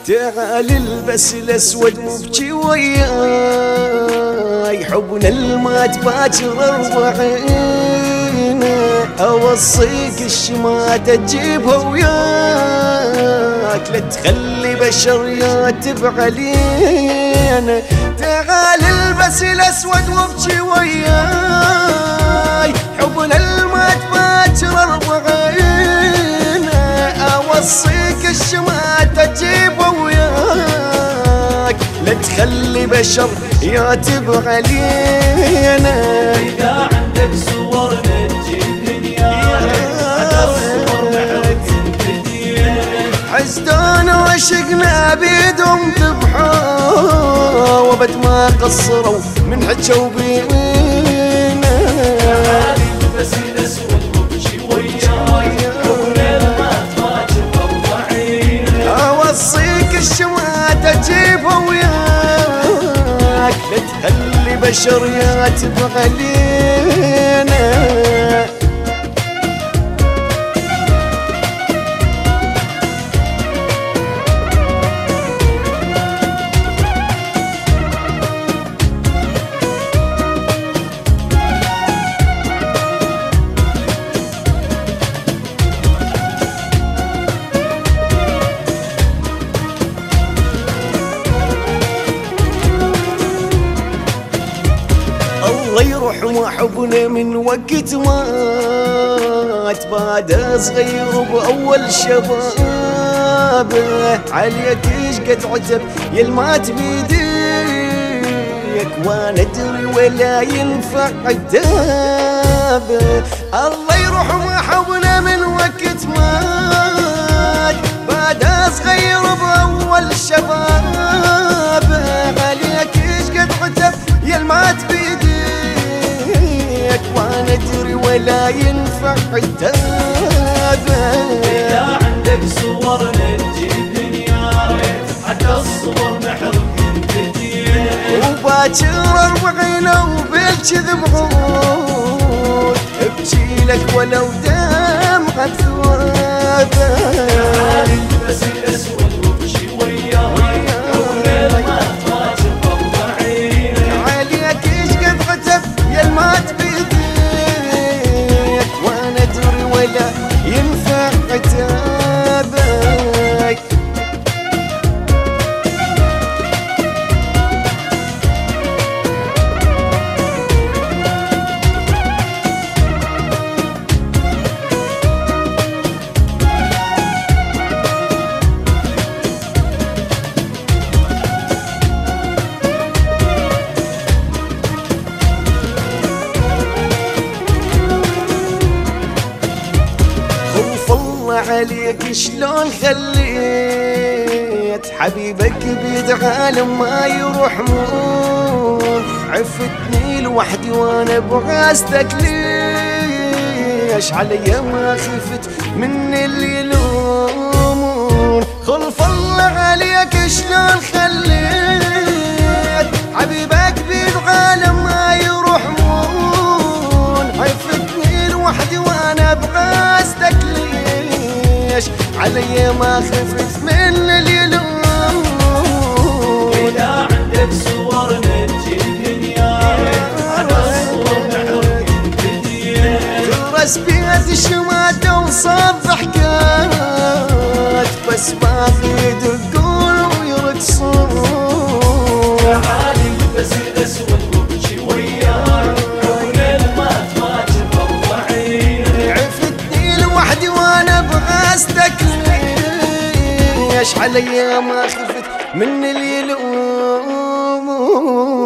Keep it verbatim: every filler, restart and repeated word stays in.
تعال البس الاسود وابكي وياي، حبنا المات باكر اربعين. اوصيك الشماتة تجيبها وياك، لا تخلي بشر ياتب علينا. تعال البس الاسود وابكي وياي، حبنا المات باكر اربعين. اوصيك الشماتة تجيبها وياك، لا تخلي بشر ياتب علينا. إذا عندك صور نجيب حسدونا وعشقنا بيدهم ذبحوا، وبد ما قصروا من حجوا بينا. تعال البس الاسود وابكي وياي، حبنا المات باكر اربعين. اوصيك الشماتة تجيبها وياك، لا تخلي بشر ياتب علينا. الله يرحم حبنا من وقت مات، بعد صغير بأول شبابه. عليك ايش قد عتب يلمات بيديك، وانا ادري ولا ينفع عتابه. الله يرحم حبنا من وقت مات، بعد صغير بأول شبابه. عليك ايش قد عتب يلمات بيديك، وانا ادري ولا ينفع عتابه. إذا عندك صور نجيب يا ريت، حتى الصور نحرق كثير. وباكر اربعين وبالكذب عود، ابكي لك ولو دمعة ثوابه. تعال البس الاسود وابكي وياي، حبنا المات باكر اربعين. عليك ايش قد عتب يلمات بيديك، وانا ادري ولا ينفع عتابك. عليك شلون خليت حبيبك بيد عالم ما يرحمون. عفتني لوحدي وانا بغاستك ليش، علي ما خفت من اللي يلومون. خلف الله عليك شلون خليت حبيبك بيد عالم ما يرحمون. عفتني لوحدي وانا بغاستك ليش، علي ما خفت من اللي يلومون. إذا عندك صور نجيب يا ريت، حتى الصور نحرق كثير. ترس بيد الشماتة وصار ضحكات، بس باقي يدقون ويرقصون. تعال البس الاسود وابكي وياي، حبنا المات باكر اربعين. عفتني لوحدي وانا بغاستك ليش، علي ما خفت من اللي يلومون.